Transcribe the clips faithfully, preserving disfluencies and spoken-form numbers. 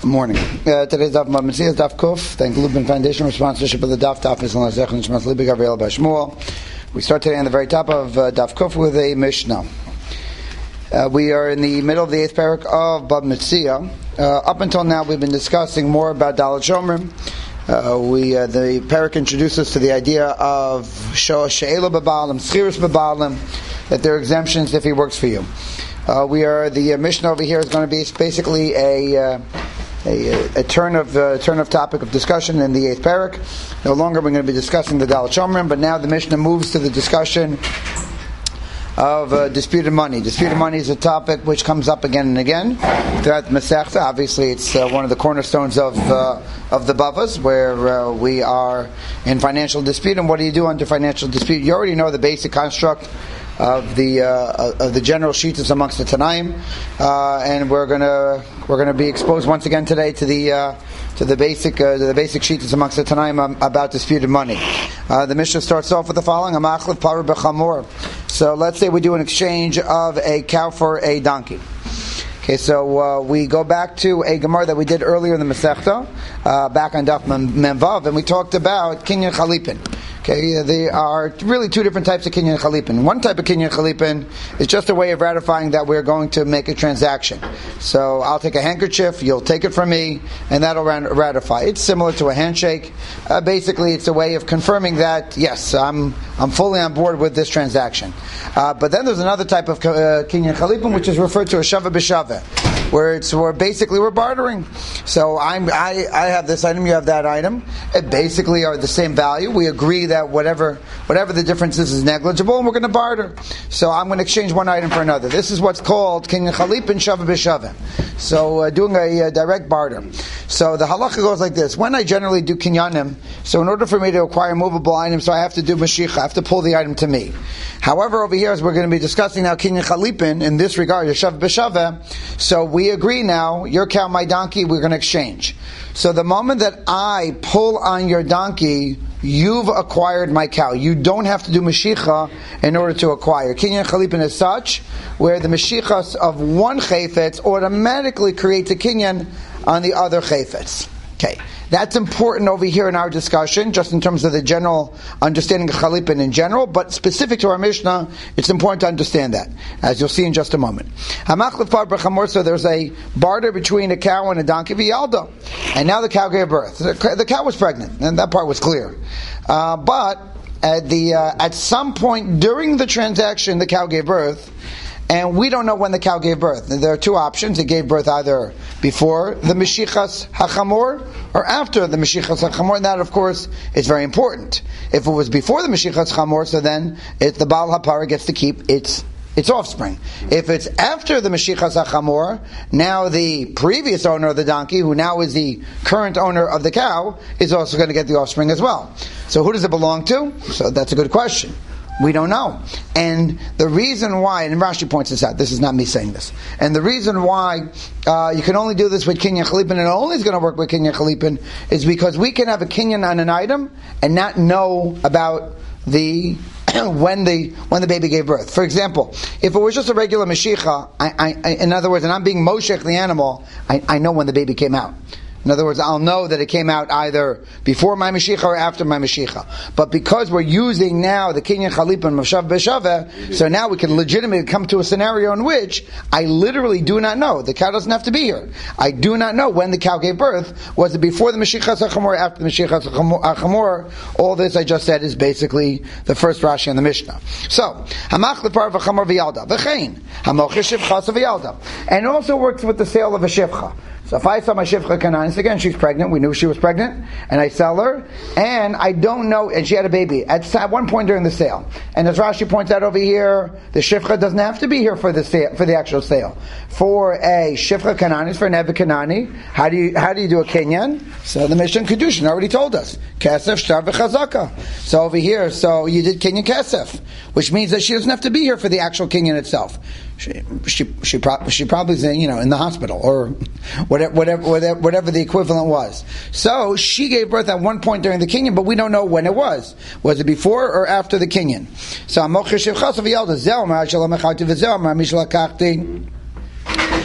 Morning. Uh, today's Daf Matzia is Daf Kuf. Thank Lubin Foundation for sponsorship of the Daf. Daf is on the Zech and Shmas Libi Gabriel Bashmuel. We start today on the very top of uh, Daf Kuf with a Mishnah. Uh, we are in the middle of the eighth parak of Bab Metzia. Uh, up until now, we've been discussing more about Dalet Shomrim. Uh, we uh, the parak introduced us to the idea of She'ela B'Ba'alim, Schiris B'Ba'alim, that there are exemptions if he works for you. Uh, we are the uh, Mishnah over here is going to be basically a. Uh, A, a turn of uh, turn of topic of discussion in the eighth parak. No longer we're going to be discussing the Dalet Shomrim, but now the Mishnah moves to the discussion of uh, disputed money. Disputed money is a topic which comes up again and again throughout the Masechta. Obviously, it's uh, one of the cornerstones of uh, of the Bavas, where uh, we are in financial dispute. And what do you do under financial dispute? You already know the basic construct of the uh, of the general shittas amongst the Tanaim, uh, and we're gonna we're gonna be exposed once again today to the uh, to the basic uh, to the basic shittas amongst the Tanaim um, about disputed money. Uh, the Mishnah starts off with the following: Amachlef paru b'chamor. So let's say we do an exchange of a cow for a donkey. Okay, so uh, we go back to a Gemara that we did earlier in the Masechta, uh, back on Daf Memvav, and we talked about Kinyan Chalipin. Okay, there are really two different types of Kinyan Chalipin. One type of Kinyan Chalipin is just a way of ratifying that we're going to make a transaction. So I'll take a handkerchief, you'll take it from me, and that'll ratify. It's similar to a handshake. Uh, basically, it's a way of confirming that, yes, I'm I'm fully on board with this transaction. Uh, but then there's another type of uh, Kinyan Chalipin, which is referred to as Shava B'Shava, where it's where basically we're bartering. So I'm I, I have this item, you have that item. It basically are the same value. We agree that whatever whatever the difference is is negligible, and we're going to barter. So I'm going to exchange one item for another. This is what's called Kinyan Chalipin Shava B'Shava. So uh, doing a, a direct barter. So the halacha goes like this: when I generally do kinyanim, so in order for me to acquire movable items, so I have to do mashicha, I have to pull the item to me. However, over here, as we're going to be discussing now, Kinyan Chalipin in this regard, Shava B'Shava. So we agree now, your cow, my donkey, we're going to exchange. So the moment that I pull on your donkey, you've acquired my cow. You don't have to do mashicha in order to acquire. Kinyan Chalipin is such, where the mashichas of one chayfetz automatically creates a kinyan on the other chayfetz. Okay. That's important over here in our discussion, just in terms of the general understanding of Chalipin in general, but specific to our Mishnah, it's important to understand that, as you'll see in just a moment. So there's a barter between a cow and a donkey, v'yalda, and now the cow gave birth. The cow was pregnant, and that part was clear. Uh, but at the uh, at some point during the transaction, the cow gave birth, and we don't know when the cow gave birth. There are two options. It gave birth either before the Meshichas HaChamor or after the Meshichas HaChamor. And that, of course, is very important. If it was before the Meshichas HaChamor, so then it, the Baal HaPara gets to keep its its offspring. If it's after the Meshichas HaChamor, now the previous owner of the donkey, who now is the current owner of the cow, is also going to get the offspring as well. So who does it belong to? So that's a good question. We don't know. And the reason why, and Rashi points this out, this is not me saying this, and the reason why uh, you can only do this with Kinyan Chalipin, and it only is going to work with Kinyan Chalipin, is because we can have a Kinyan on an item and not know about the when the when the baby gave birth. For example, if it was just a regular Mashicha, I, I, in other words, and I'm being Moshech the animal, I, I know when the baby came out. In other words, I'll know that it came out either before my Mashicha or after my Mashicha. But because we're using now the Kinyan Chalipin of Shava B'Shava, so now we can legitimately come to a scenario in which I literally do not know. The cow doesn't have to be here. I do not know when the cow gave birth. Was it before the Mashicha HaChamor or after the Mashicha HaChamor? All this I just said is basically the first Rashi on the Mishnah. So, Hamach Lepar V'Chamor V'Yalda V'chein Hamoch Shivcha V'Yalda. And it also works with the sale of a Shivcha. So if I sell my Shivcha Kananis, again, she's pregnant, we knew she was pregnant, and I sell her, and I don't know, and she had a baby at, at one point during the sale. And as Rashi points out over here, the Shivcha doesn't have to be here for the sale, for the actual sale. For a Shivcha Kananis, for an Ebed Kanani, how do you how do you do a Kinyan? So the Mishnah Kedushin already told us. Kesef, Shtar, V'Chazaka. So over here, so you did Kinyan Kesef, which means that she doesn't have to be here for the actual Kinyan itself. She she she, pro- she probably is, you know, in the hospital or whatever, whatever whatever whatever the equivalent was. So she gave birth at one point during the kinyan, but we don't know when it was. Was it before or after the kinyan? So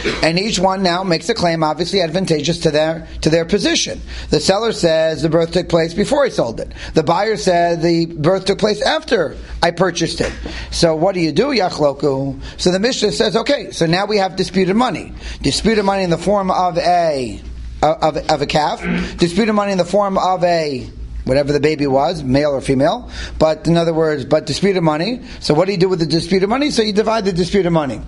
and each one now makes a claim, obviously advantageous to their to their position. The seller says the birth took place before I sold it. The buyer said the birth took place after I purchased it. So what do you do, Yachloku? So the Mishnah says, okay, so now we have disputed money. Disputed money in the form of a of, of a calf. Disputed money in the form of a whatever the baby was, male or female. But in other words, but disputed money. So what do you do with the disputed money? So you divide the disputed money.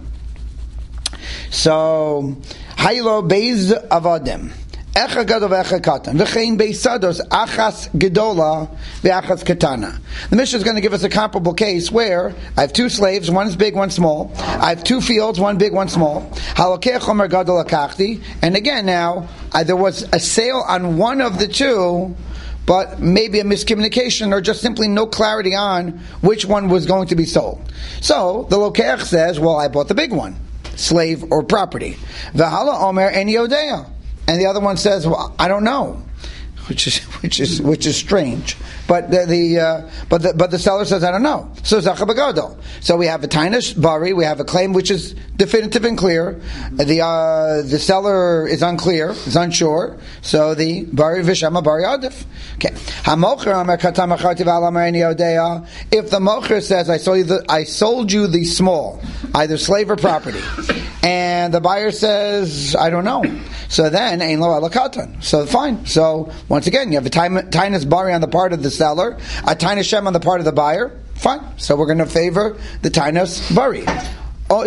So, Haylo Beis Avadim. Echa Gadol ve'echa Katan. V'chein Beis Sados Achas Gedola ve'achas Katana. The Mishnah is going to give us a comparable case where I have two slaves, one is big, one small. I have two fields, one big, one small. Halokeh Chomer Gadol Akachti. And again now, uh, there was a sale on one of the two, but maybe a miscommunication or just simply no clarity on which one was going to be sold. So, the Lokech says, well, I bought the big one. Slave or property. V'hala omer en yodea, and the other one says, "Well, I don't know," which is which is which is strange. But the, the uh, but the but the seller says, "I don't know." So zacha b'gadol. So we have a tainish bari, we have a claim which is definitive and clear. The uh, the seller is unclear, is unsure. So the bari v'shama bari adif. Okay. Hamocher amer katam acharti v'alamer en yodea. If the mocher says, "I sold you the I sold you the small," either slave or property, and the buyer says, "I don't know," so then ein lo alakatan. So fine. So once again, you have a tainus bari on the part of the seller, a tainus shem on the part of the buyer. Fine. So we're going to favor the tainus bari. But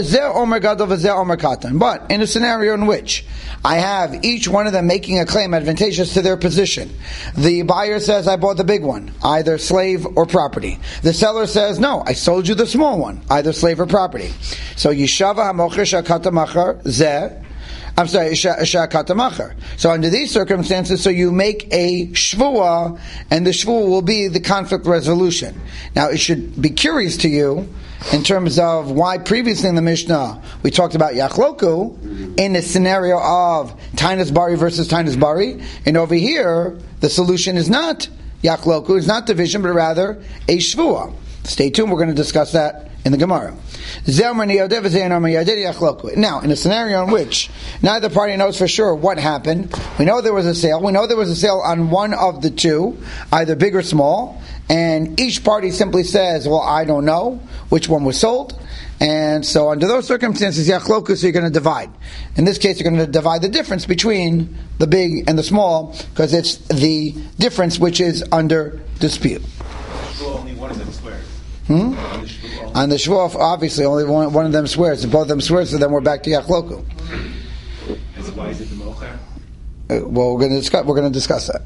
in a scenario in which I have each one of them making a claim advantageous to their position, the buyer says, I bought the big one, either slave or property. The seller says, no, I sold you the small one, either slave or property. So Yishava HaMocher Shakata Machar Zeh, I'm sorry, Shakata Machar. So under these circumstances, so you make a shvua, and the shvua will be the conflict resolution. Now it should be curious to you in terms of why previously in the Mishnah we talked about Yachloku in the scenario of Tainus Bari versus Tainus Bari, and over here the solution is not Yachloku, it's not division, but rather a Shvua. Stay tuned, we're going to discuss that in the Gemara. Now, in a scenario in which neither party knows for sure what happened, we know there was a sale, we know there was a sale on one of the two, either big or small, and each party simply says, well, I don't know which one was sold, and so under those circumstances, Yachloku, so you're going to divide. In this case, you're going to divide the difference between the big and the small, because it's the difference which is under dispute. Only one of them swears. Hmm? On the Shvuah, obviously, only one, one of them swears. If both of them swear, so then we're back to Yachloku. And so why is it the Mocher? Uh, well, we're going to discuss. We're going to discuss that.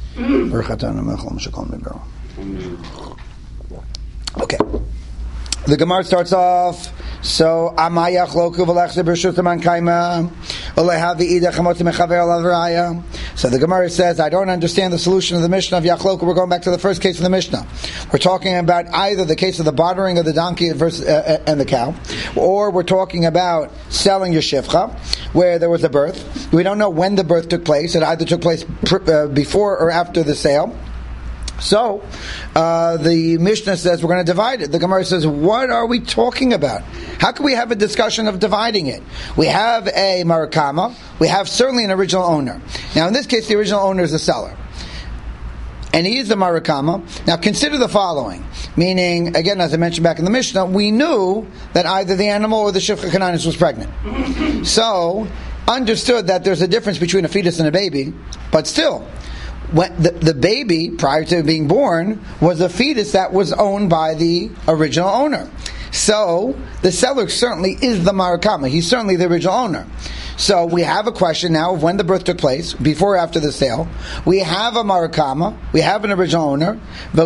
Okay. The Gemara starts off. So Amaya Yachloku v'lechse b'rshut man kaima olehavi ida chamot mechaver alavraya. So the Gemara says, I don't understand the solution of the Mishnah of Yachloku. We're going back to the first case of the Mishnah. We're talking about either the case of the bartering of the donkey versus, uh, and the cow, or we're talking about selling your shivcha, where there was a birth. We don't know when the birth took place. It either took place pr- uh, before or after the sale. So, uh, the Mishnah says we're going to divide it. The Gemara says, what are we talking about? How can we have a discussion of dividing it? We have a marakama. We have certainly an original owner. Now, in this case, the original owner is the seller. And he is the marakama. Now, consider the following. Meaning, again, as I mentioned back in the Mishnah, we knew that either the animal or the shivcha kananis was pregnant. So, understood that there's a difference between a fetus and a baby, but still, when the, the baby, prior to being born, was a fetus that was owned by the original owner. So, the seller certainly is the marakama. He's certainly the original owner. So, we have a question now of when the birth took place, before or after the sale. We have a marakama. We have an original owner. So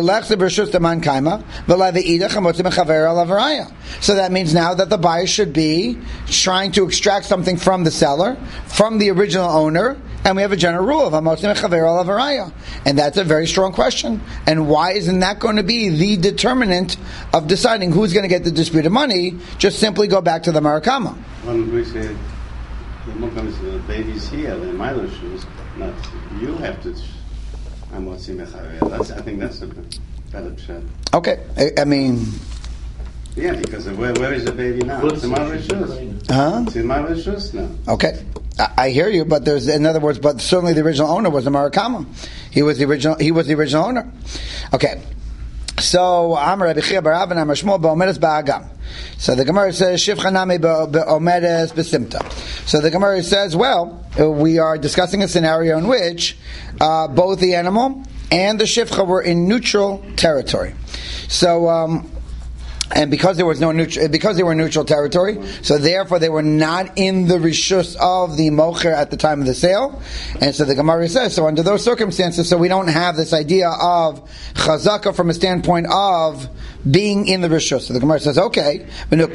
that means now that the buyer should be trying to extract something from the seller, from the original owner, and we have a general rule of Hamotzim Chaver Alav Haraya. And that's a very strong question. And why isn't that going to be the determinant of deciding who's going to get the disputed money? Just simply go back to the marakama. When we say the baby's here, the Milo shoes, not you have to. Hamotzim Chaver. That's I think that's a better shot. Okay, I, I mean, Yeah, because of where, where is the baby now? It's in my rishus. Huh? It's in my rishus now. Okay. I, I hear you, but there's, in other words, but certainly the original owner was a Marakama. He was the original, he was the original owner. Okay. So, Amar Rabbi Chia bar Avin, Amar Shmuel ba'omedes ba'agam. So the Gemara says, Shivcha nami ba'omedes b'simta. So the Gemara says, well, we are discussing a scenario in which uh, both the animal and the Shivcha were in neutral territory. So, um, and because there was no neutral, because they were neutral territory, so therefore they were not in the rishus of the mocher at the time of the sale. And so the Gemara says, so under those circumstances, so we don't have this idea of chazaka from a standpoint of being in the rishus. So the Gemara says, okay, so the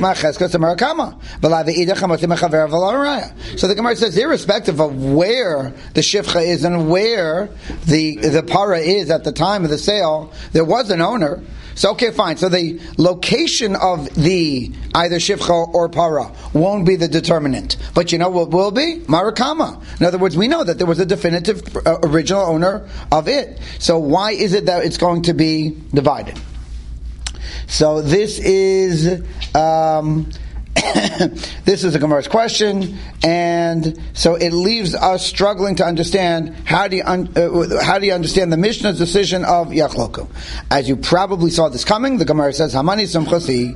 Gemara says, irrespective of where the shivcha is and where the the para is at the time of the sale, there was an owner. So okay, fine. So the location of the either shivcha or para won't be the determinant. But you know what will be? Marakama. In other words, we know that there was a definitive uh, original owner of it. So why is it that it's going to be divided? So this is um, this is a Gemara's question, and so it leaves us struggling to understand how do you un, uh, how do you understand the Mishnah's decision of Yachloku. As you probably saw this coming, the Gemara says Hamani Sumchasi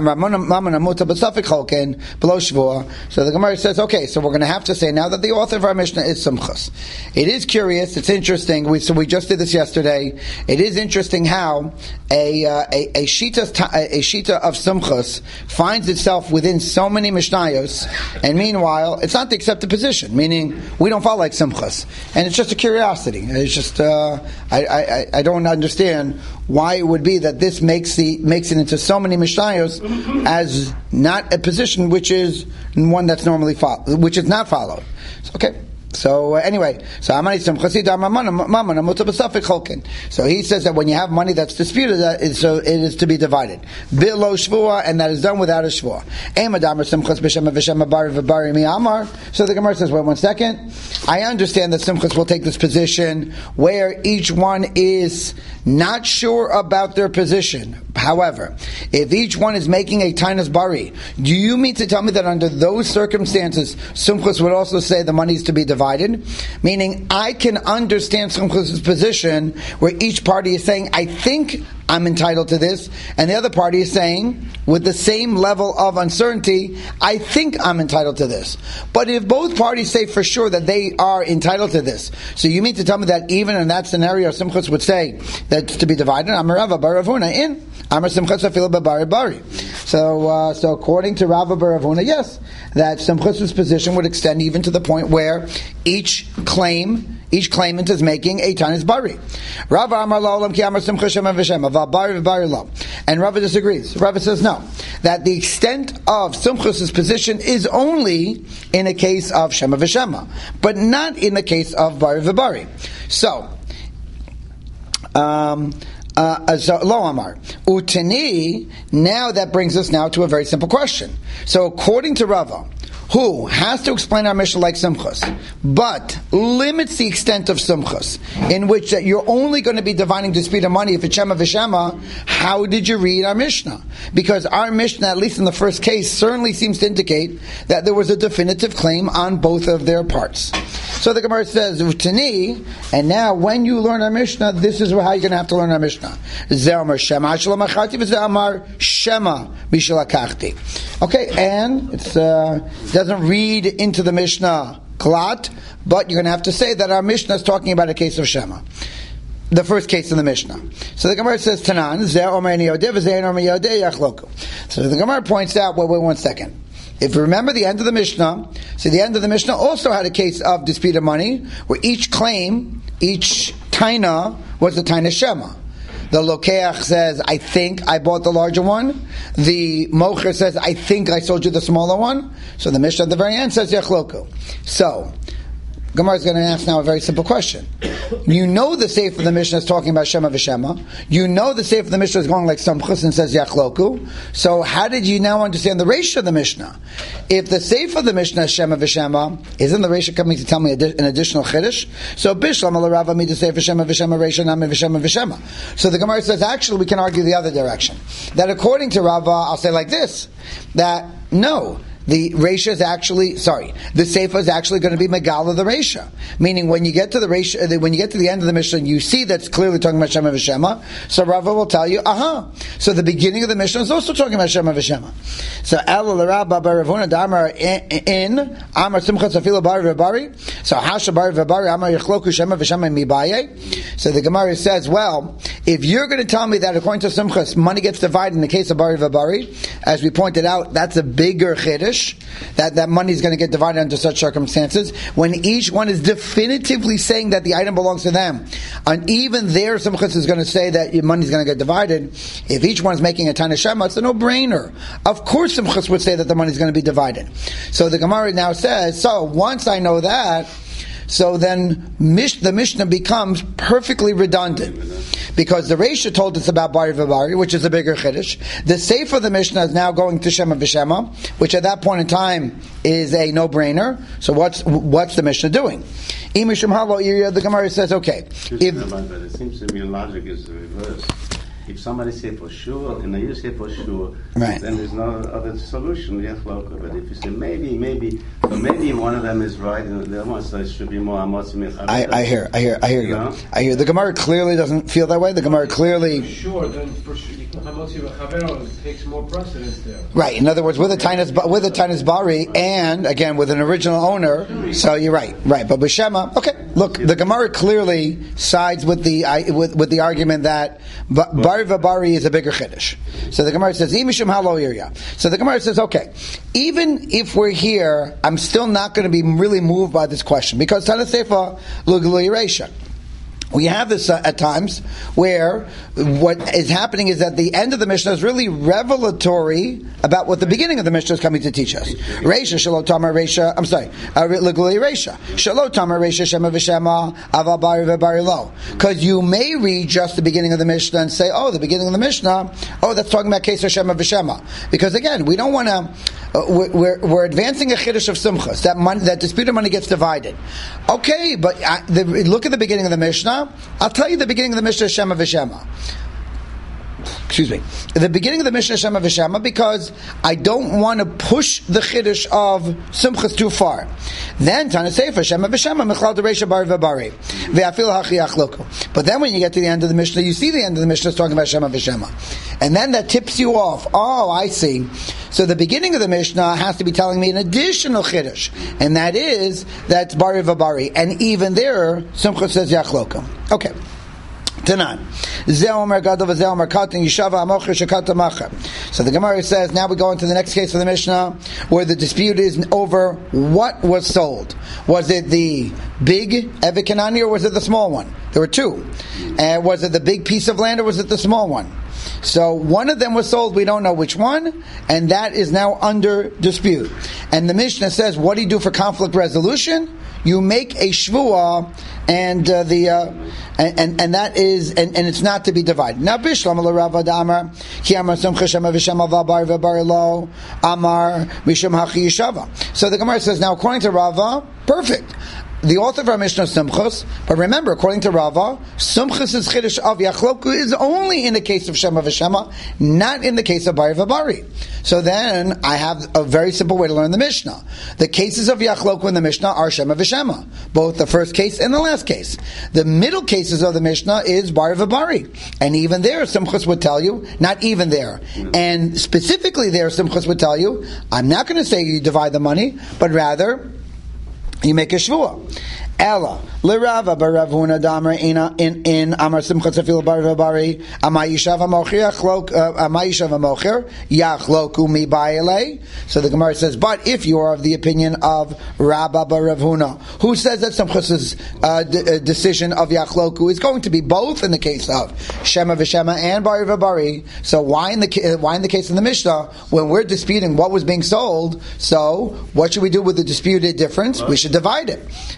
below Shvua. So the Gemara says, okay, so we're going to have to say now that the author of our Mishnah is Sumchas. It is curious. It's interesting. We so we just did this yesterday. It is interesting how a uh, a, a shita a shita of Sumchas finds itself within so many Mishnayos, and meanwhile, it's not the accepted position, meaning we don't follow like Simchas. And it's just a curiosity. It's just, uh, I, I, I don't understand why it would be that this makes the makes it into so many Mishnayos as not a position which is one that's normally followed, which is not followed. So, okay. So uh, anyway, so Amani Simchasi So he says that when you have money that's disputed, that is, so it is to be divided. Below Shvua, and that is done without a Shvua. So the Gemara says, wait one second. I understand that Simchas will take this position where each one is not sure about their position. However, if each one is making a Tainas Bari, do you mean to tell me that under those circumstances, Simchas would also say the money is to be divided? Meaning, I can understand Simchas' position where each party is saying, I think I'm entitled to this, and the other party is saying, with the same level of uncertainty, I think I'm entitled to this. But if both parties say for sure that they are entitled to this, so you mean to tell me that even in that scenario, Simchas would say that it's to be divided? Amarava bar Ravuna in Amar Simchas afil bari bari. So, uh, so according to Rava bar Ravuna, yes, that Simchas' position would extend even to the point where each claim. Each claimant is making a Tanis Bari. Rava Amar La'olam Ki Amar Simcha Shema V'Shem Aval Bari V'Bari Lo. And Rava disagrees. Rava says no. That the extent of Simchas' position is only in a case of Shema V'Shema, but not in the case of Bari V'Bari. So, um, Uh, so, Lo Amar. Utani, now that brings us now to a very simple question. So according to Rava, who has to explain our Mishnah like Simchas, but limits the extent of Simchas, in which that you're only going to be dividing disputed money if it's Shema V'Shema, how did you read our Mishnah? Because our Mishnah, at least in the first case, certainly seems to indicate that there was a definitive claim on both of their parts. So the Gemara says, Utani, and now when you learn our Mishnah, this is how you're going to have to learn our Mishnah. Ze'amar Shema Shalomachati v'ze'amar Shema Bishalakachti. Okay, and it's uh, doesn't read into the Mishnah Klat, but you're going to have to say that our Mishnah is talking about a case of Shema. The first case in the Mishnah. So the Gemara says, Tanan, Ze Omer Niyodeh v'Ze Omer Niyodeh Yachloku. So the Gemara points out, wait, wait one second. If you remember the end of the Mishnah, so the end of the Mishnah also had a case of disputed money, where each claim, each taina, was the taina Shema. The Lokeach says, I think I bought the larger one. The Mocher says, I think I sold you the smaller one. So the Mishnah at the very end says, Yachloku. So, Gemara is going to ask now a very simple question. You know the Sefer of the Mishnah is talking about Shema v'Shema. You know the Sefer of the Mishnah is going like Samchus and says Yachloku. So how did you now understand the Reisha of the Mishnah? If the Sefer of the Mishnah is Shema v'Shema, isn't the Reisha coming to tell me an additional Chiddush? So Bishlam al-Rava mi the Sefer Shema v'Shema Reisha nami v'Shema v'Shema. So the Gemara says actually we can argue the other direction. That according to Rava, I'll say like this, that no, the Reisha is actually, sorry, the Sefer is actually going to be Megala the Reisha. Meaning when you get to the Reisha, when you get to the end of the Mishnah, you see that's clearly talking about Shema v'Shema, so Rava will tell you, aha, so the beginning of the Mishnah is also talking about Shema v'Shema. So Ela l'Rabba bar Ravuna d'Amar in Amar Simcha Tzafila bar v'Bari, so Hasha bar v'Bari Amar Yichloku Shema v'Shema mibaye. So the Gemara says, well, if you're going to tell me that according to Simchas, money gets divided in the case of Bari v'Bari, as we pointed out, that's a bigger Chiddush. That, that money is going to get divided under such circumstances when each one is definitively saying that the item belongs to them. And even there, Simchas is going to say that your money is going to get divided. If each one is making a Tana Shema, it's a no-brainer. Of course Simchas would say that the money is going to be divided. So the Gemara now says, so once I know that, so then Mish, the Mishnah becomes perfectly redundant. Because the Reisha told us about Bari v'Bari, which is a bigger Chiddush. The Sefer of the Mishnah is now going to Shema v'Shema, which at that point in time is a no-brainer. So what's what's the Mishnah doing? The Gemara says, okay. If, but it seems to me logic is the reverse. If somebody say for sure, and you say for sure, right, then there's no other solution. But if you say maybe, maybe, so maybe one of them is right, and the other one says should be more Amos. I, I hear, I hear, I hear you. No? I hear. The Gemara clearly doesn't feel that way. The Gemara clearly. For sure, then for sure, it takes more precedence there. Right. In other words, with a Tainas, with a Tainas Bari, and again with an original owner. So you're right, right. But B'Shema, okay. Look, the Gemara clearly sides with the with, with the argument that Bari v'Bari is a bigger Chiddush. So the Gemara says, Imishim halo yirya. So the Gemara says, okay, even if we're here, I'm still not going to be really moved by this question because Tana Sefer Luglu Yeresha. We have this uh, at times where what is happening is that the end of the Mishnah is really revelatory about what the beginning of the Mishnah is coming to teach us. Reisha, Shalot Tamar Reisha, I'm sorry, L'Gulei Reisha. Shalot Tamar Reisha, Shema v'Shema, Aval Bari v'Bari Lo. Because you may read just the beginning of the Mishnah and say, oh, the beginning of the Mishnah, oh, that's talking about Keser Shema v'Shema. Because again, we don't want to, uh, we're, we're advancing a Chiddush of Simchas, that money, that disputed money gets divided. Okay, but uh, the, look at the beginning of the Mishnah. I'll tell you the beginning of the Mishnah Shema v'Shema. Excuse me. The beginning of the Mishnah Shema v'Shema because I don't want to push the Chiddush of Simchas too far. Then Tana Sefer Shema v'Shema Mechlal Dereisha Bari v'Bari Ve'afil Hachi Achloku. But then when you get to the end of the Mishnah, you see the end of the Mishnah is talking about Shema v'Shema, and then that tips you off. Oh, I see. So the beginning of the Mishnah has to be telling me an additional Chiddush, and that is that's Bari v'Bari, and even there Simchas says Yachloku. Okay. Tanan. So the Gemara says, now we go into the next case of the Mishnah, where the dispute is over what was sold. Was it the big Evet Kanani or was it the small one? There were two. And was it the big piece of land or was it the small one? So one of them was sold, we don't know which one, and that is now under dispute. And the Mishnah says, what do you do for conflict resolution? You make a shvuah, and uh, the uh, and, and and that is and, and it's not to be divided. Now Bishlam l'Rava d'Amar ki Amar Simcha Shema v'Shema v'Bari v'Bari Lo Amar Mishum Hachi Yishava. So the Gemara says, now according to Rava, perfect. The author of our Mishnah is Simchus, but remember, according to Rava, Simchus' Chiddush of Yachloku is only in the case of Shema v'Shema, not in the case of Bari v'Bari. So then, I have a very simple way to learn the Mishnah. The cases of Yachloku in the Mishnah are Shema v'Shema, both the first case and the last case. The middle cases of the Mishnah is Bari v'Bari, and even there, Simchus would tell you, not even there, and specifically there, Simchus would tell you, I'm not going to say you divide the money, but rather, you make a shvuah. Ella l'Rava b'Ravuna d'Amar in in in Amar Simcha Tzafil Bari v'Bari Amay Yishav Hamocher Yachlok Amay Yishav Hamocher Yachloku Mi Ba'ilei. So the Gemara says, but if you are of the opinion of Rabba b'Ravuna, who says that Simchas's uh, d- decision of Yachloku is going to be both in the case of Shema v'Shema and Bari v'Bari, so why in the why in the case of the Mishnah when we're disputing what was being sold? So what should we do with the disputed difference? We should divide it, and that's not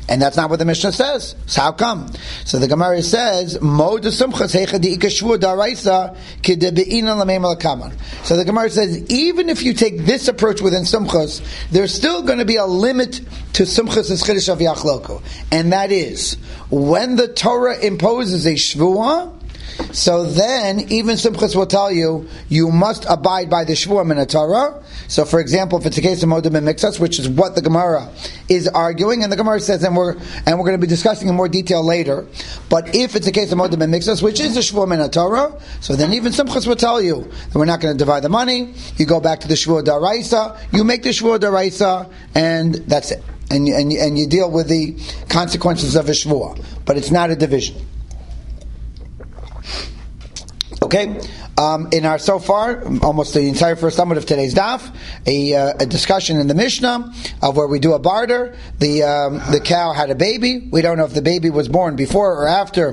not what the Mishnah says. So how come? So the Gemara says, Mo de Sumchas heicha de ikashvu daraisa ki de be'inan lameim lakaman. So the Gemara says, even if you take this approach within Sumchas, there's still going to be a limit to Sumchas' Chiddush of Yachloku. And that is, when the Torah imposes a Shvuah, so then, even Simchas will tell you, you must abide by the Shvuah in a Torah. So, for example, if it's a case of Modeh B'Miktsas, which is what the Gemara is arguing, and the Gemara says, and we're and we're going to be discussing in more detail later, but if it's a case of Modeh B'Miktsas, which is a Shvuah in a Torah, so then even Simchas will tell you that we're not going to divide the money, you go back to the Shvuah Daraisa, you make the Shvuah Daraisa, and that's it. And you, and, you, and you deal with the consequences of a Shvuah. But it's not a division. Okay, um, in our so far, almost the entire first summit of today's daf, a, uh, a discussion in the Mishnah of where we do a barter. The um, the cow had a baby. We don't know if the baby was born before or after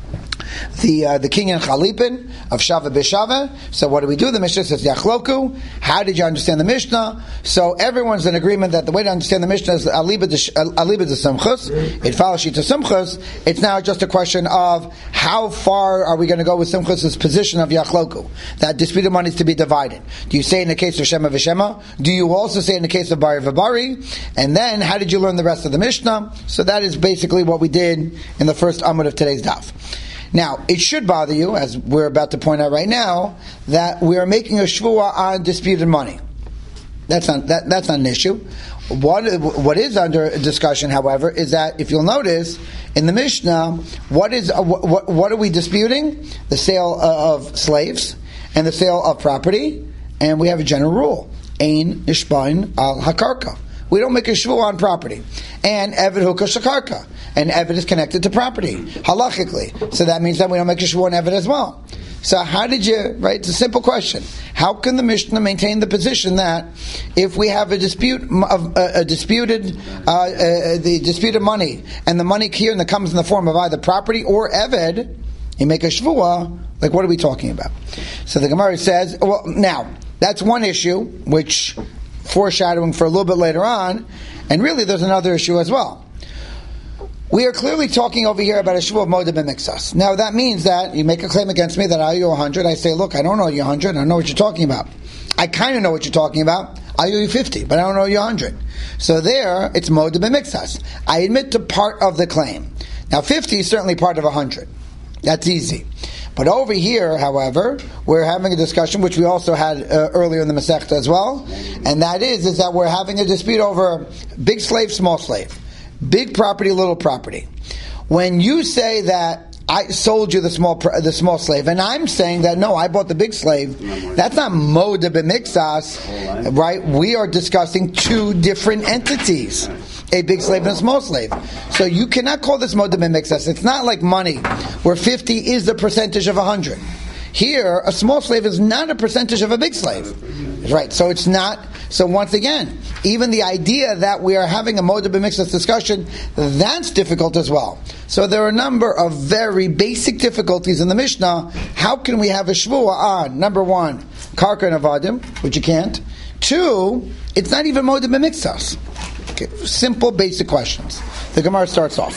the uh, the king and Chalipin of Shava B'Shava. So what do we do? The Mishnah says Yachloku. How did you understand the Mishnah? So everyone's in agreement that the way to understand the Mishnah is Aliba de Simchus. It follows Shita Simchus. It's now just a question of how far are we going to go with Simchus' position of Yachloku, that disputed money is to be divided. Do you say in the case of Shema V'Shema? Do you also say in the case of Bari V'Bari? And then how did you learn the rest of the Mishnah? So that is basically what we did in the first Amud of today's daf. Now, it should bother you, as we're about to point out right now, that we are making a shvuah on disputed money. That's not that, that's not an issue. What what is under discussion, however, is that if you'll notice in the Mishnah, what is uh, what, what are we disputing? The sale of slaves and the sale of property, and we have a general rule: ein nishbain al hakarka. We don't make a shvuah on property. And Eved Hukah Shakarka. And Eved is connected to property, halachically. So that means that we don't make a shvuah on Eved as well. So how did you, right, it's a simple question. How can the Mishnah maintain the position that if we have a dispute, of uh, a disputed, uh, uh, the disputed money, and the money here that comes in the form of either property or Eved, you make a shvuah, like what are we talking about? So the Gemara says, well, now, that's one issue, which foreshadowing for a little bit later on, and really there's another issue as well. We are clearly talking over here about a shvuah of Modeh B'Miktsas. Now that means that you make a claim against me that I owe you a hundred. I say, look, I don't owe you a hundred. I don't know what you're talking about. I kind of know what you're talking about. I owe you fifty, but I don't owe you a hundred. So there, it's Modeh B'Miktsas. I admit to part of the claim. Now fifty is certainly part of a hundred. That's easy. But over here, however, we're having a discussion, which we also had uh, earlier in the Masechta as well, and that is, is that we're having a dispute over big slave, small slave, big property, little property. When you say that I sold you the small the small slave, and I'm saying that no, I bought the big slave, that's not Modeh B'Miktsas, right? We are discussing two different entities. A big slave and a small slave. So you cannot call this Modeh B'Miktsas. It's not like money, where fifty is the percentage of one hundred. Here, a small slave is not a percentage of a big slave. Right, so it's not, so once again, even the idea that we are having a Modeh B'Miktsas discussion, that's difficult as well. So there are a number of very basic difficulties in the Mishnah. How can we have a shvuah on, number one, Karka and Avadim, which you can't. Two, it's not even Modeh B'Miktsas. Okay, simple, basic questions. The Gemara starts off.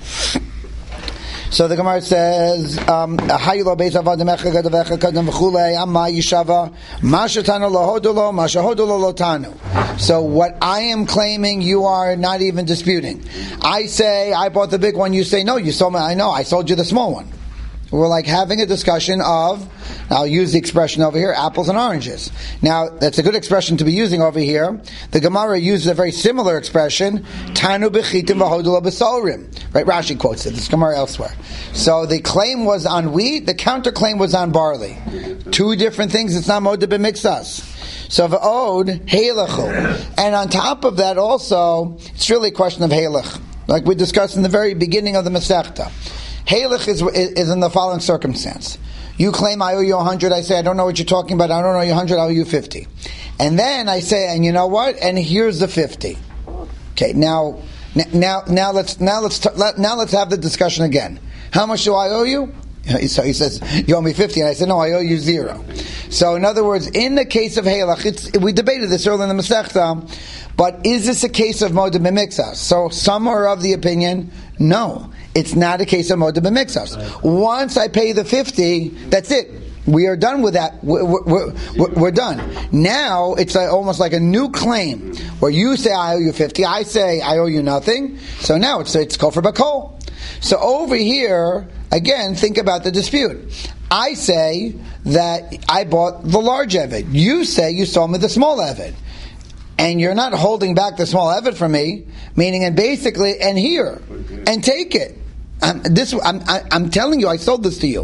So the Gemara says, um, so what I am claiming, you are not even disputing. I say, I bought the big one, you say, no, you sold me, I know, I sold you the small one. We're like having a discussion of, I'll use the expression over here, apples and oranges. Now, that's a good expression to be using over here. The Gemara uses a very similar expression, Tanu b'chitim v'hodula b'solrim. Right, Rashi quotes it, this Gemara elsewhere. So the claim was on wheat, the counterclaim was on barley. Two different things, it's not Modeh B'Miktsas. So v'od, heilachu. And on top of that also, it's really a question of heilach. Like we discussed in the very beginning of the Masechta. Halach is, is in the following circumstance. You claim I owe you a hundred, I say I don't know what you're talking about, I don't owe you a hundred, I owe you fifty. And then I say, and you know what? And here's the fifty. Okay, now now now let's now let's now let's have the discussion again. How much do I owe you? So he says, you owe me fifty, and I said, no, I owe you zero. So in other words, in the case of Halach, it's, we debated this earlier in the Masechta, but is this a case of Moed B'Mikzas? So some are of the opinion, no, it's not a case of Moed B'Mikzas. Once I pay the fifty, that's it. We are done with that. We're, we're, we're, we're done. Now it's like, almost like a new claim, where you say I owe you fifty, I say I owe you nothing. So now it's it's kol for bakol. So over here, again, think about the dispute. I say that I bought the large Eved. You say you sold me the small Eved. And you're not holding back the small Eved from me, meaning, and basically, and here, and take it. I'm, this, I'm, I, I'm telling you, I sold this to you.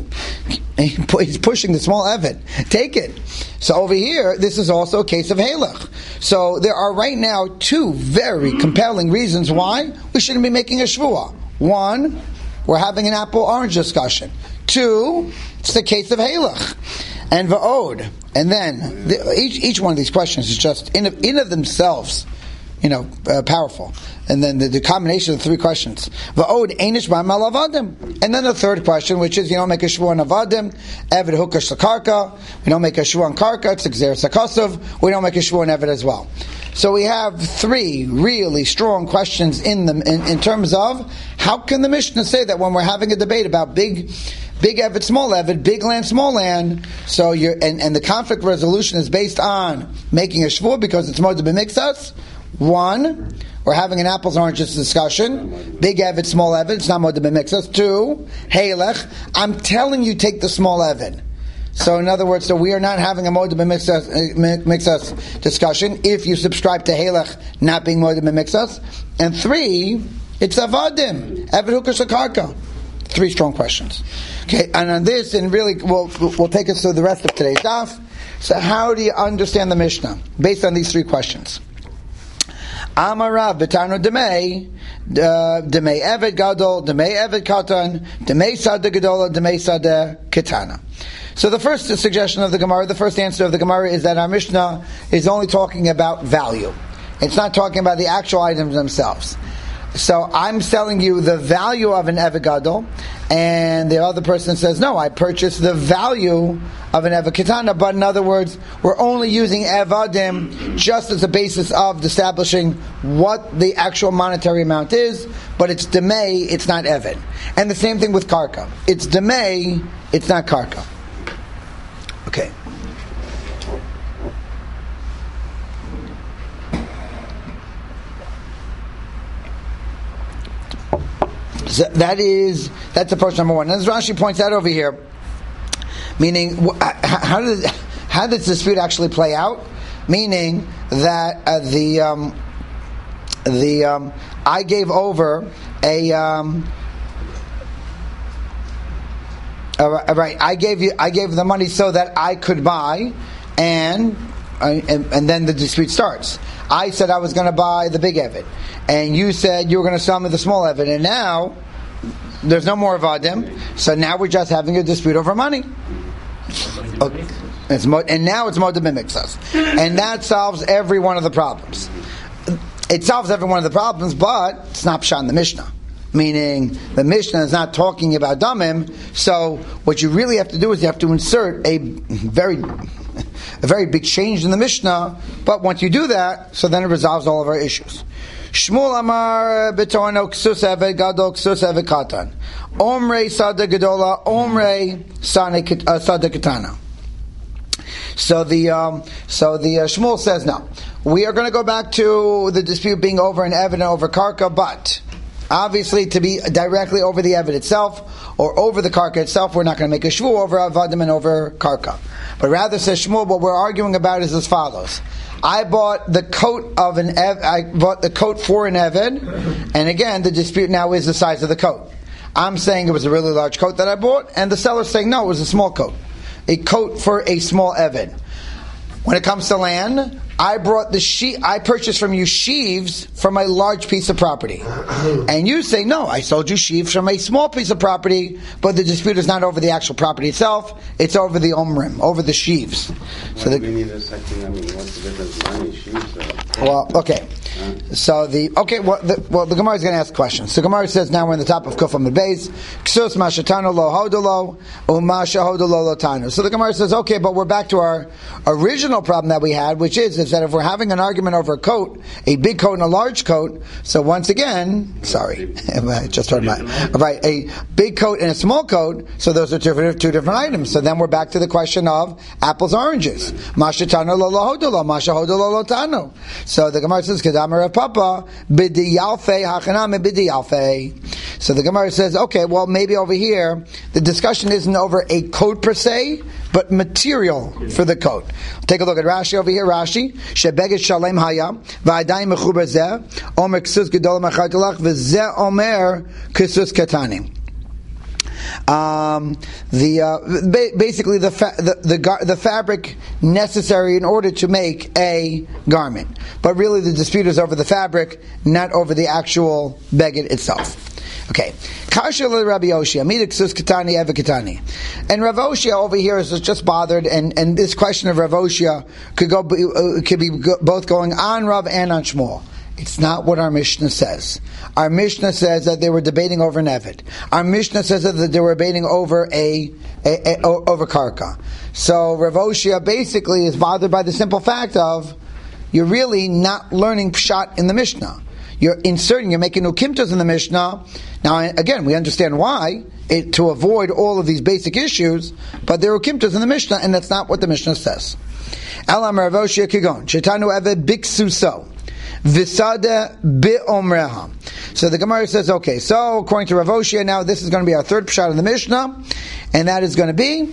He's pushing the small Eved. Take it. So over here, this is also a case of Halach. So there are right now two very compelling reasons why we shouldn't be making a shvuah. One, we're having an apple-orange discussion. Two, it's the case of Halach. And Va'od. And then, the, each each one of these questions is just, in of, in of themselves, you know, uh, powerful. And then the, the combination of the three questions. Va'od, einish b'am al avadim. And then the third question, which is, you don't make a shvuah on avadim, eved hukash l'karka. We don't make a shvuah on karka, it's exeris hakosov. We don't make a shvuah on eved as well. So we have three really strong questions in them in, in terms of how can the Mishnah say that when we're having a debate about big, big Eved, small Eved, big land, small land. So you're and, and the conflict resolution is based on making a shvuah because it's Moed B'Mikzas. One, we're having an apples oranges discussion. Big Eved, small Eved. It's not Moed B'Mikzas. Two, Halech. I'm telling you, take the small Eved. So in other words, so we are not having a Moed B'Mikzas discussion if you subscribe to Halech not being Moed B'Mikzas. And three, it's Avadim, Eved Hukash L'Karka. Three strong questions. Okay, and on this, and really, will will take us through the rest of today's daf. So how do you understand the Mishnah based on these three questions? Amarav B'Tano Demei, Demei Eved Gadol, Demei Eved Katan, Demei Sada Gadola, Demei Sada Ketana. So the first suggestion of the Gemara, the first answer of the Gemara is that our Mishnah is only talking about value. It's not talking about the actual items themselves. So I'm selling you the value of an Eved Gadol, and the other person says, no, I purchased the value of an Eved Ketana, but in other words, we're only using Evadim just as a basis of establishing what the actual monetary amount is, but it's Demei, it's not Eved. And the same thing with Karka. It's Demei, it's not Karka. Okay. So that is that's approach number one. And as Rashi points out over here, meaning how did how did this dispute actually play out? Meaning that uh, the um, the um, I gave over a. Um, Uh, right, I gave you. I gave the money so that I could buy, and uh, and, and then the dispute starts. I said I was going to buy the big Eved, and you said you were going to sell me the small Eved, and now there's no more Vadim. So now we're just having a dispute over money. Okay. It's mo- and now it's Moed B'Mikzas, and that solves every one of the problems. It solves every one of the problems, but it's not pshat in the Mishnah. Meaning the Mishnah is not talking about damim. So what you really have to do is you have to insert a very, a very big change in the Mishnah. But once you do that, so then it resolves all of our issues. Shmuel Amar B'Torno Ksus Eved Gadol Ksus Eved Katan Omrei Sada Gadola Omrei Sada Ketana. So the um, so the uh, Shmuel says no. We are going to go back to the dispute being over an Eved and over Karka, but obviously, to be directly over the Eved itself or over the Karka itself, we're not going to make a shvuah over Avadim and over Karka. But rather, says Shmuel, what we're arguing about is as follows. I bought the coat of an Eved, I bought the coat for an Eved, and again, the dispute now is the size of the coat. I'm saying it was a really large coat that I bought, and the seller's saying no, it was a small coat. A coat for a small Eved. When it comes to land, I brought the she- I purchased from you sheaves from a large piece of property. And you say, no, I sold you sheaves from a small piece of property, but the dispute is not over the actual property itself, it's over the omrim, over the sheaves. So Why the, do we need a second, I mean, what's the difference? Money, sheaves, uh, well, okay. So the okay, well, the, well, the Gemara is going to ask questions. So Gemara says now we're in the top of Kufam Beis. Ksus mashatano lo hodolo umasha hodolo lo tanu. So the Gemara says, okay, but we're back to our original problem that we had, which is is that if we're having an argument over a coat, a big coat and a large coat. So once again, sorry, I just heard my right, a big coat and a small coat. So those are two different, two different items. So then we're back to the question of apples, oranges. Mashatano lo lo hodolo, masha hodolo lo tanu. So the Gemara says, Kedamar Papa, bidi yalfe hachaname bidi yalfe. So the Gemara says, okay, well maybe over here the discussion isn't over a coat per se, but material for the coat. Take a look at Rashi over here. Rashi, shebeged shalem haya va'adayim mechuber zeh omer ksus gedol machartelach v'zeh omer ksus katani. Um, the uh, ba- basically the, fa- the the gar- the fabric necessary in order to make a garment, but really the dispute is over the fabric, not over the actual beged itself. Okay, Kasha le Rabbi Oshia, midiksus katani eva katani, and Rav Oshia over here is just bothered, and, and this question of Rav Oshia could go uh, could be go- both going on Rav and on Shmuel. It's not what our Mishnah says. Our Mishnah says that they were debating over an Eved. Our Mishnah says that they were debating over a, a, a over karka. So Rav Oshia basically is bothered by the simple fact of you're really not learning pshat in the Mishnah. You're inserting, you're making ukimtos in the Mishnah. Now again, we understand why, it, to avoid all of these basic issues, but there are ukimtos in the Mishnah, and that's not what the Mishnah says. Elam Rav Oshia kigon, shetanu Eved biksuso. Visada bi'omreha. So the Gemara says, okay, so according to Rav Oshia, now this is going to be our third pshat in the Mishnah, and that is going to be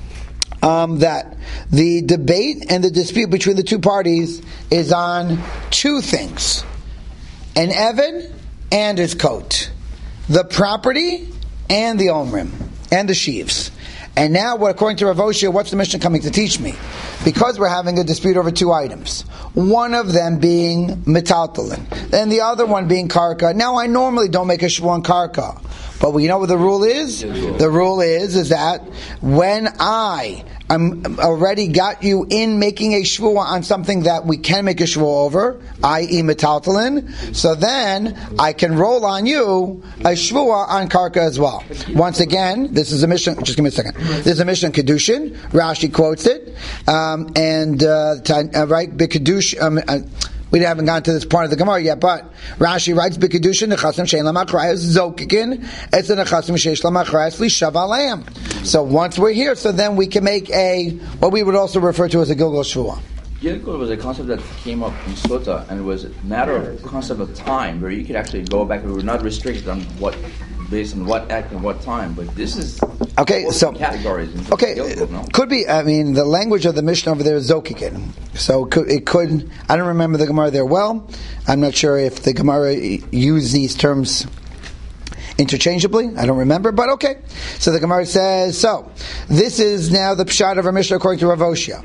um, that the debate and the dispute between the two parties is on two things: an Eved and his coat, the property and the omrim, and the sheaves. And now, according to Rav Oshia, what's the Mishnah coming to teach me? Because we're having a dispute over two items. One of them being metaltalin, and the other one being karka. Now, I normally don't make a shvu on karka, but you know what the rule is? The rule is is that when I I'm already got you in making a shvuah on something that we can make a shvuah over, that is metaltalin, so then I can roll on you a shvuah on karka as well. Once again, this is a mission. Just give me a second. This is a mission kedushin. Rashi quotes it, um, and uh, uh, right, b'kedush. Um, uh, We haven't gotten to this part of the Gemara yet, but Rashi writes, "B'kedushin nechasim shein lamachrayas zokikin etz nechasim sheish lamachrayas lishav alayim." So once we're here, so then we can make a what we would also refer to as a Gilgal Shvuah. Gilgal was a concept that came up in Sota, and it was a matter of concept of time, where you could actually go back. We were not restricted on what, based on what act and what time. But this is okay. So categories. Okay, Gilgal, no? could be. I mean, the language of the Mishnah over there is zokikin. So it could, it could. I don't remember the Gemara there well. I'm not sure if the Gemara used these terms interchangeably. I don't remember, but okay. So the Gemara says, so, this is now the pshat of our Mishnah according to Rav Oshia.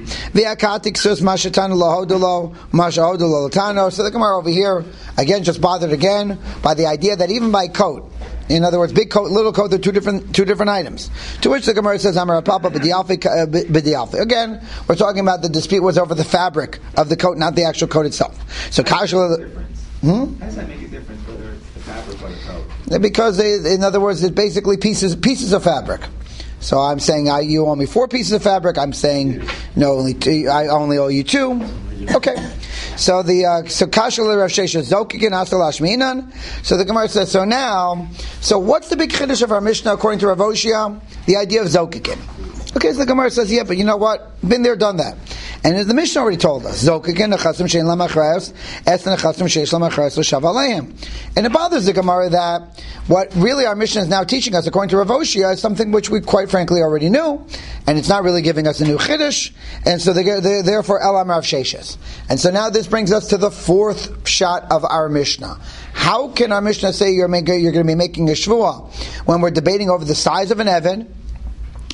So the Gemara over here, again, just bothered again by the idea that even by coat, in other words, big coat, little coat, they're two different two different items. To which the Gemara says, Amar Papa b'dialfi. Again, we're talking about the dispute was over the fabric of the coat, not the actual coat itself. So Kashla. Hmm? How does that make a difference whether it's the fabric or the coat? Because they, in other words, it's basically pieces pieces of fabric. So I'm saying I, you owe me four pieces of fabric. I'm saying no, only two, I only owe you two. Okay. So the uh, so kasha Rav Shesha zokikin asal ashminan. So the Gemara says, so now, so what's the big chiddush of our Mishnah according to Rav Oshia? The idea of zokikin. Okay, so the Gemara says, yeah, but you know what? Been there, done that. And the Mishnah already told us, zokikin nechasim shein lamachrayos, es nechasim sheish lamachrayos l'shav aleihem. And it bothers the Gemara that what really our Mishnah is now teaching us, according to Rav Oshia, is something which we quite frankly already knew, and it's not really giving us a new chiddush, and so they're, they're therefore elam Rav Sheshes. And so now this brings us to the fourth shot of our Mishnah. How can our Mishnah say you're, making, you're going to be making a shvuah when we're debating over the size of an Evan,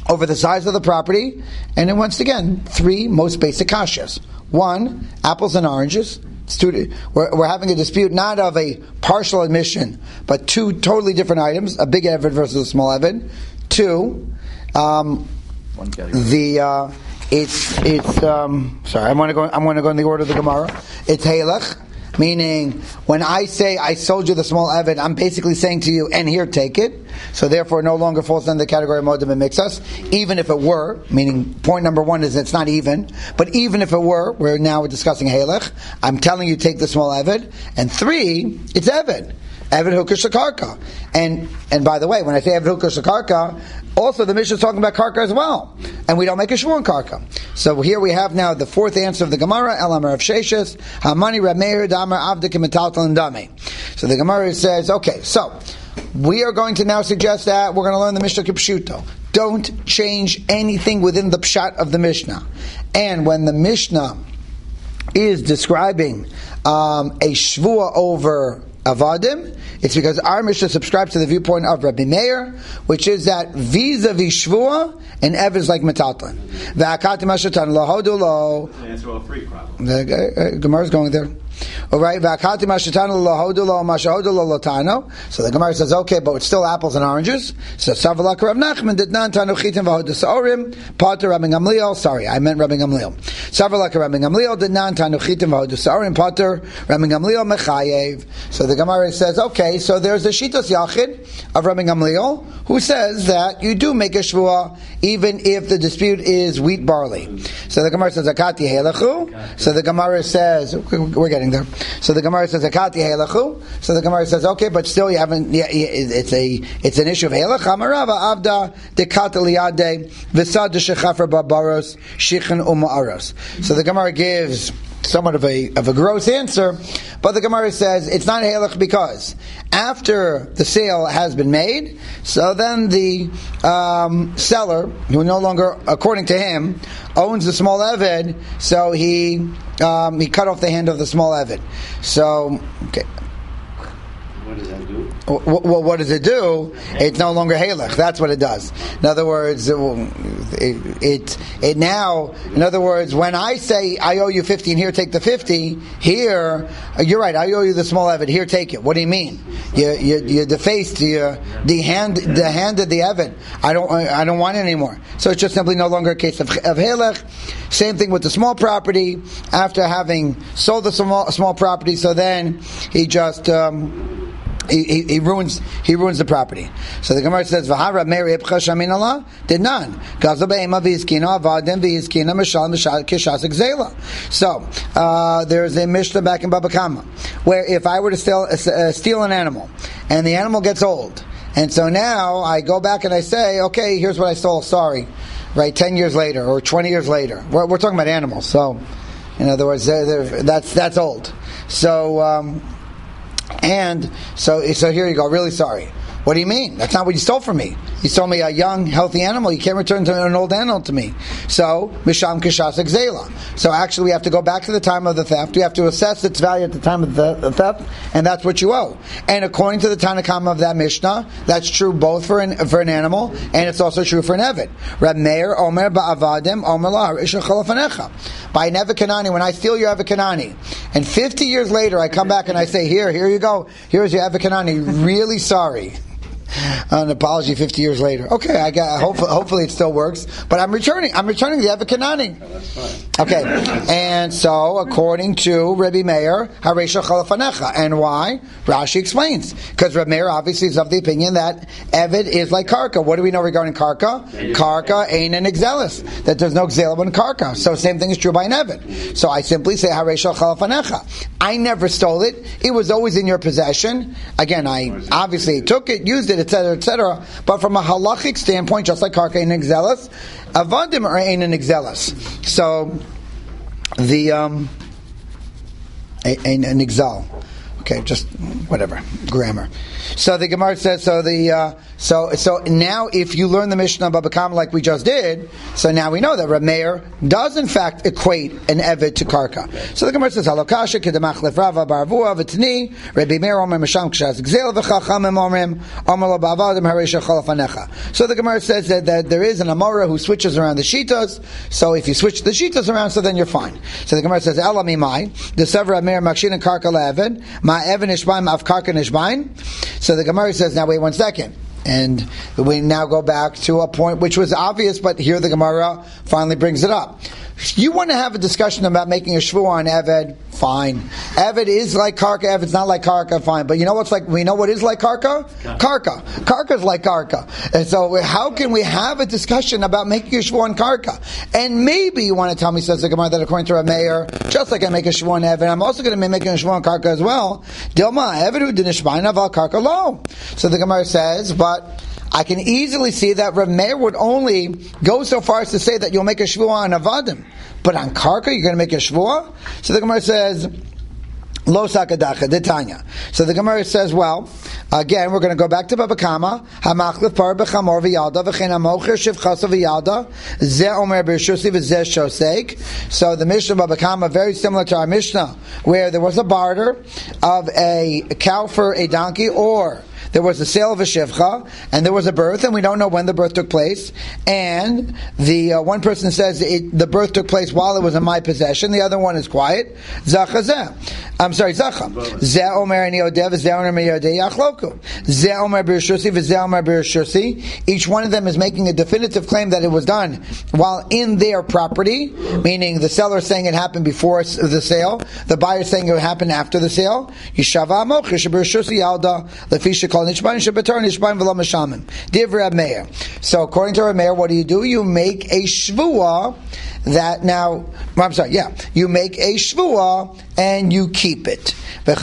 over the size of the property, and then once again, three most basic kashas. One, apples and oranges. It's two, we're, we're having a dispute not of a partial admission, but two totally different items, a big Eved versus a small Eved. Two, um, One category. the uh, it's it's um, sorry, I want to go. I want to go in the order of the Gemara. It's Halach, meaning when I say I sold you the small Eved, I'm basically saying to you, and here, take it. So therefore, it no longer falls under the category of Modem and Mixas. Even if it were, meaning point number one is it's not even, but even if it were, we're now discussing Halach. I'm telling you, take the small Eved. And three, it's Eved. Eved Hukash Karka. And and by the way, when I say Eved Hukash Karka, also the Mishnah is talking about Karka as well. And we don't make a Shvur on Karka. So here we have now the fourth answer of the Gemara, Elam Rav Sheshes, Hamani Rav Meir Damar Avdikim Metaltal and Dami. So the Gemara says, okay, so we are going to now suggest that we're going to learn the Mishnah Kipshuto. Don't change anything within the Pshat of the Mishnah. And when the Mishnah is describing um, a Shvua over Avadim, it's because our Mishnah subscribes to the viewpoint of Rabbi Meir, which is that vis-a-vis Shvua, and Ev is like Metaltlin. V'akati mashatan lahodu lo. The answer to all three problems. The uh, Gemara is going there. All right, v'akati mashatan lahodu lo mashahodu lo lotano. So the Gemara says, okay, but it's still apples and oranges. So Savalak Rav Nachman did not tanu chitim v'hodu saorim. Pater Rabbi Gamliel. Sorry, I meant Rabbi Gamliel. Savalak Rabbi Gamliel did not tanu chitim v'hodu saorim. Pater Rabbi Gamliel mechayev. So the Gemara says, okay, so there's the Shitas Yachid of Rabbi Gamliel who says that you do make a shvua even if the dispute is wheat barley. So the Gemara says, Akati helachu. So the Gemara says, we're getting there. So the Gemara says, Akati helachu. So the Gemara says, okay, but still you haven't, yeah, it's a, it's an issue of helach. Amarava avda dekata liyade v'sad shechafer babaros shichan uma'aros. So the Gemara gives somewhat of a of a gross answer, but the Gemara says it's not halach because after the sale has been made, so then the um, seller, who no longer, according to him, owns the small Eved, so he um, he cut off the hand of the small Eved. So, okay. What does that do? Well, what does it do? It's no longer halach. That's what it does. In other words, it, it it now. In other words, when I say I owe you fifty and here take the fifty, here you're right. I owe you the small Eved. Here take it. What do you mean? You you you defaced. You the hand the handed the Eved. I don't I don't want it anymore. So it's just simply no longer a case of, of halach. Same thing with the small property. After having sold the small small property, so then he just. Um, He, he, he ruins he ruins the property. So the Gemara says, "V'hara Meri Epcha Shamin Allah did none." So uh, there's a Mishnah back in Baba Kama where if I were to steal, uh, steal an animal and the animal gets old, and so now I go back and I say, "Okay, here's what I stole. Sorry." Right, ten years later or twenty years later, we're, we're talking about animals. So, in other words, they're, they're, that's that's old. So. Um, And so, so here you go. Really sorry. What do you mean? That's not what you stole from me. You stole me a young, healthy animal. You can't return to an old animal to me. So, Misham Kishas Exela. So actually we have to go back to the time of the theft. We have to assess its value at the time of the, the theft, and that's what you owe. And according to the Tanakama of that Mishnah, that's true both for an, for an animal, and it's also true for an Eved. Reb Meir Omer Ba'avadim Omer La Isha Chalafanecha. By an Eved Kanani, when I steal your Eved Kanani, and fifty years later I come back and I say, here, here you go, here's your Eved Kanani, really sorry. An apology fifty years later. Okay, I got. Hopefully, hopefully it still works. But I'm returning. I'm returning the Eved Kanani. Okay, and so according to Rabbi Meir, Haresha Chalafanecha, and why? Rashi explains because Rabbi Meir obviously is of the opinion that Eved is like Karka. What do we know regarding Karka? Karka ain't an exelis. That there's no exelum in Karka. So same thing is true by an Eved. So I simply say Haresha Chalafanecha. I never stole it. It was always in your possession. Again, I obviously took it, used it, et cetera, et cetera. But from a halachic standpoint, just like Karka ain't an exelis, Avadim ain't an exelis. So the um, an, an exal. Okay, just whatever grammar. So the Gemara says. So the uh, so so now if you learn the Mishnah Baba Kama like we just did, so now we know that Reb Meir does in fact equate an eved to karka. So the Gemara says halokasha kedamach lefrava barvua v'tni Rabbi Meir omer misham kshaz gzel v'chachamim omrim omer lo ba'avadim hareisha chalafanecha. So the Gemara says that, that there is an Amora who switches around the shitas. So if you switch the shitas around, so then you're fine. So the Gemara says ela mimai the sever Reb Meir makshin and karka le'eved ma even ishbaim av karka nishbaim. So the Gemara says, now wait one second. And we now go back to a point which was obvious, but here the Gemara finally brings it up. You want to have a discussion about making a shvuah on Eved, fine. Eved is like Karka, Eved's not like Karka, fine. But you know what's like, we know what is like Karka? Karka. Karka's like Karka. And so how can we have a discussion about making a shvuah on Karka? And maybe you want to tell me, says the Gemara, that according to Reb Meir, just like I make a shvuah on Eved, I'm also going to be making a shvuah on Karka as well. Dilma, Eved who didn't shvain aval Karka lo. So the Gemara says, but I can easily see that Reb Meir would only go so far as to say that you'll make a shvuah on avadim, but on karka you're going to make a shvuah. So the Gemara says, Lo sakadacha detanya. So the Gemara says, well, again, we're going to go back to Baba Kama. Hamachlif par bechamor v'yalda v'chein hamocher shivchasa v'yalda ze omer b'shusi v'ze shosek. So the Mishnah Baba Kama, very similar to our Mishnah, where there was a barter of a cow for a donkey, or there was a sale of a shivcha, and there was a birth, and we don't know when the birth took place. And the uh, one person says it, the birth took place while it was in my possession. The other one is quiet. Zacha zeh. I'm sorry, zacha. Zeh omer ani odev, zeh omer mi yodeh yachloku. Zeh omer b'rishusi, v'zeh omer b'rishusi. Each one of them is making a definitive claim that it was done while in their property, meaning the seller saying it happened before the sale, the buyer saying it happened after the sale. Yishava mocher sheb'rishusi yalda lefi shekol. So according to Reb Meir, what do you do? You make a shvuah that now, I'm sorry, yeah, you make a shvuah and you keep it.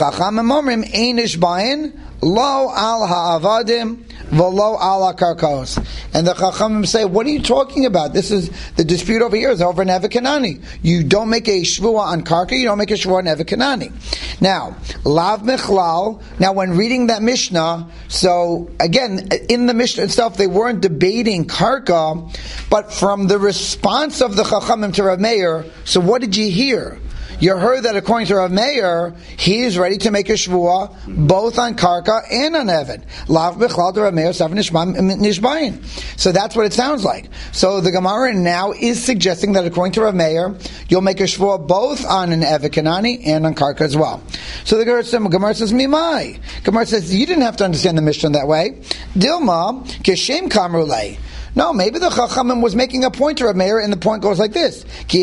Lo al ha'avadim v'lo al ha'karkos. And the Chachamim say, what are you talking about? This is, the dispute over here is over in Eved Kanani. You don't make a shvuah on karka, you don't make a shvuah on Eved Kanani. Now, lav mechlal, now when reading that Mishnah, so again, in the Mishnah itself, they weren't debating karka, but from the response of the Chachamim to Rav Meir, so what did you hear? You heard that according to Rav Meir, he is ready to make a shvuah both on karka and on Eved. Lav b'chlal de Rav Meir sav nishbayin. So that's what it sounds like. So the Gemara now is suggesting that according to Rav Meir, you'll make a shvuah both on an Eved Kanani and on karka as well. So the Gemara says, Mimai. Gemara says, you didn't have to understand the Mishnah that way. Dilma, keshem kamrulei. No, maybe the Chachamim was making a point to Rav Meir, and the point goes like this: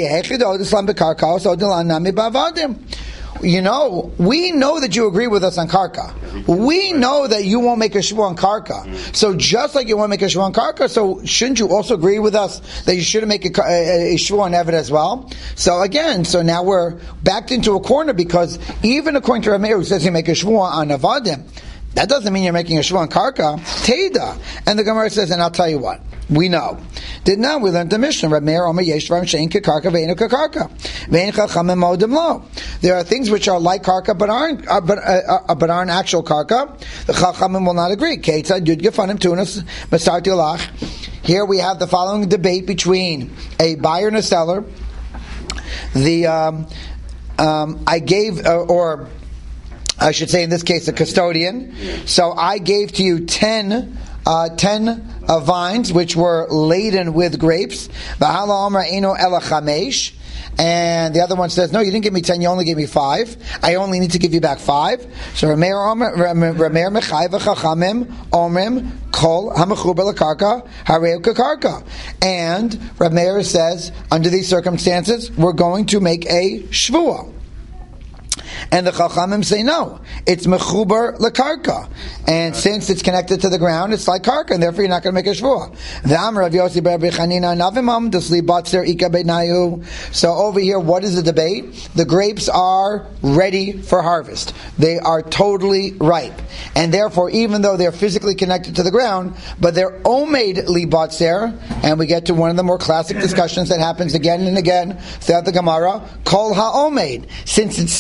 you know, we know that you agree with us on karka. We know that you won't make a shvuah on karka. So just like you won't make a shvuah on karka, so shouldn't you also agree with us that you shouldn't make a, a, a shvuah on Eved as well? So again, so now we're backed into a corner, because even according to Rav Meir, who says you make a shvuah on avadim, that doesn't mean you're making a shvuah on karka. Teda. And the Gemara says, and I'll tell you what, we know. Did now we learned the Mishnah. Reb Meir Omer yesh dvarim she'ein kekarka ve'einu kekarka ve'ein chachamim modim lo. There are things which are like karka but aren't uh, but uh, uh, but aren't actual karka. The chachamim will not agree. Keitzad yud gefanim tunas masarti lach. Here we have the following debate between a buyer and a seller. The um, um, I gave uh, or. I should say in this case a custodian. So I gave to you ten, uh, ten uh, vines which were laden with grapes. And the other one says, no, you didn't give me ten, you only gave me five. I only need to give you back five. So Rameir Mechai v'Chachamim Omrim Kol HaMechuber LaKarka Hareu Kakarka. And Rameir says, under these circumstances, we're going to make a shvuah. And the Chachamim say no, it's mechubar lekarka, and since it's connected to the ground, it's like karka, and therefore you're not going to make a shvuah. So over here, what is the debate? The grapes are ready for harvest; they are totally ripe, and therefore, even though they're physically connected to the ground, but they're omeid libatzer, and we get to one of the more classic discussions that happens again and again throughout the Gemara. Kol ha'omeid, since it stands to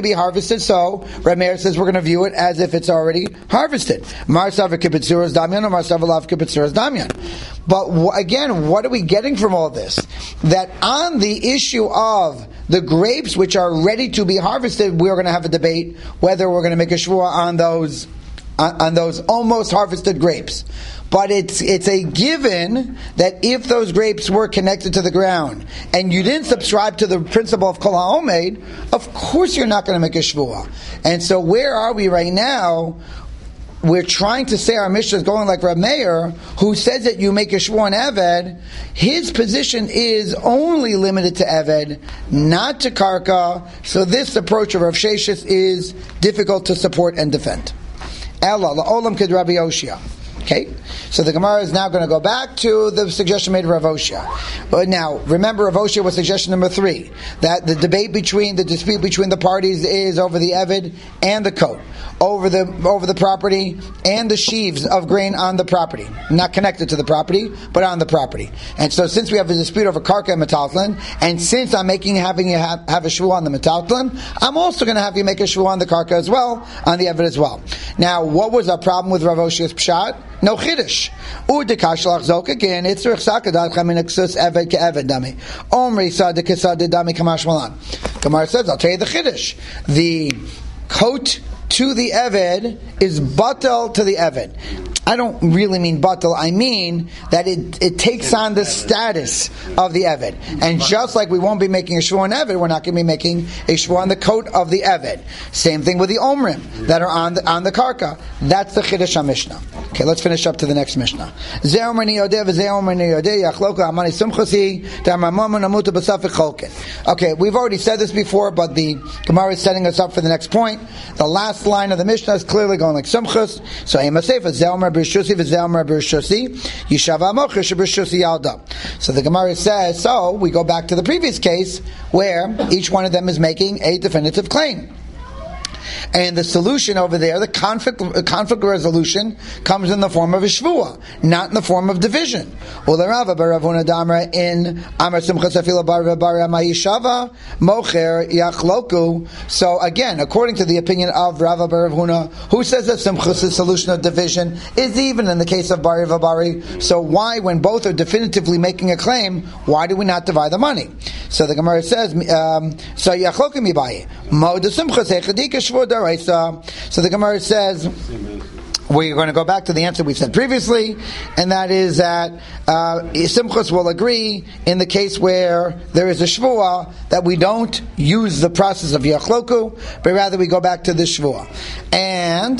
be harvested, so Reb Meir says we're going to view it as if it's already harvested. Mar Savar Kibitzuras Damyan or Mar Savar Lav Kibitzuras Damyan. But w- again, what are we getting from all this? That on the issue of the grapes which are ready to be harvested, we're going to have a debate whether we're going to make a shvuah on those on, on those almost harvested grapes. But it's it's a given that if those grapes were connected to the ground and you didn't subscribe to the principle of Kol HaOmed, of course you're not going to make a shvuah. And so where are we right now? We're trying to say our Mishnah is going like Reb Meir, who says that you make a shvuah on Eved. His position is only limited to Eved, not to Karka. So this approach of Rav Sheshes is difficult to support and defend. Ella la'olam kid Rabbi Oshia. Okay, so the Gemara is now going to go back to the suggestion made of Rav Oshia. But now, remember, Rav Oshia was suggestion number three, that the debate between, the dispute between the parties is over the Eved and the coat, over the over the property and the sheaves of grain on the property, not connected to the property, but on the property. And so, since we have a dispute over Karka and Metaltlin, and since I'm making having you have, have a shvuah on the Metaltlin, I'm also going to have you make a shvuah on the Karka as well, on the Eved as well. Now, what was our problem with Rav Oshia's pshat? No chiddush. Udekashlach zok again. It's rechsakadat chaminaksus eved keeved dami. Omri sad kesad dami kamash malan. Gemara says, I'll tell you the chiddush. The coat to the eved is batal to the eved. I don't really mean batal. I mean that it, it takes on the status of the eved. And just like we won't be making a shvuah on eved, we're not going to be making a shvuah on the coat of the eved. Same thing with the omrim that are on the on the karka. That's the chiddush Mishnah. Okay, let's finish up to the next Mishnah. Okay, we've already said this before, but the Gemara is setting us up for the next point. The last line of the Mishnah is clearly going like Sumchus. So So the Gemara says, so we go back to the previous case where each one of them is making a definitive claim. And the solution over there, the conflict conflict resolution, comes in the form of a shvuah, not in the form of division. So again, according to the opinion of Rava bar Rav Huna, who says that Simchus' solution of division is even in the case of Bari Vabari, so why, when both are definitively making a claim, why do we not divide the money? So the Gemara says, um, so Yachloku mibayi, Mo de Simchus echadika shvuah daraisa. So the Gemara says, we're going to go back to the answer we said previously, and that is that uh, Simchus will agree in the case where there is a shvuah that we don't use the process of Yachloku, but rather we go back to the shvuah. And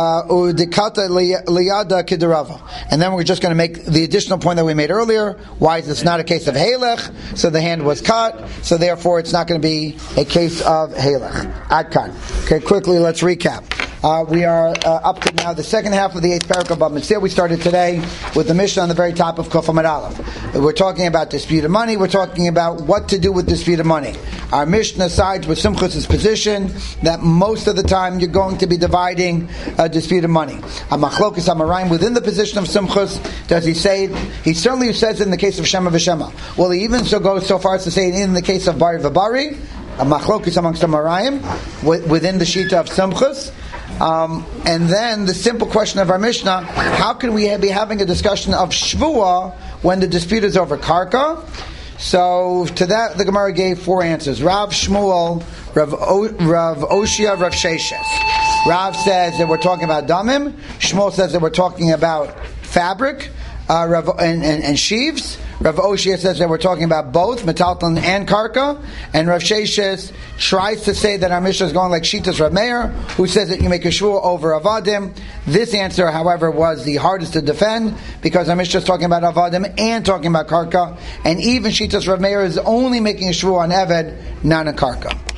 Udikata liyada kidarava. And then we're just going to make the additional point that we made earlier. Why is this not a case of Halech? So the hand was cut, so therefore it's not going to be a case of Halech. Adkan. Okay, quickly let's recap. Uh, we are uh, up to now the second half of the eighth parak of Bava Metzia. We started today with the Mishnah on the very top of Kuf Amud Aleph. We're talking about disputed money. We're talking about what to do with disputed money. Our Mishnah sides with Simchus' position that most of the time you're going to be dividing uh, disputed money. A Machlokas Amarayim within the position of Simchus, does he say, he certainly says it in the case of Shema v'Shema. Well, he even so goes so far as to say it in the case of Bari v'Bari, a Machlokes amongst the Amarayim, within the Shita of Simchus. Um, and then the simple question of our Mishnah, how can we be having a discussion of Shvuah when the dispute is over Karka? So to that the Gemara gave four answers. Rav Shmuel, Rav, o, Rav Oshia, Rav Sheshes. Rav says that we're talking about Damim. Shmuel says that we're talking about fabric uh, Rav, and, and, and sheaves. Rav Oshia says that we're talking about both Metaltlin and Karka, and Rav Sheshes tries to say that our Mishnah is going like Shitas Rav Meir, who says that you make a shvuah over Avadim. This answer, however, was the hardest to defend because our Mishnah is talking about Avadim and talking about Karka, and even Shitas Rav Meir is only making a shvuah on Eved, not on Karka.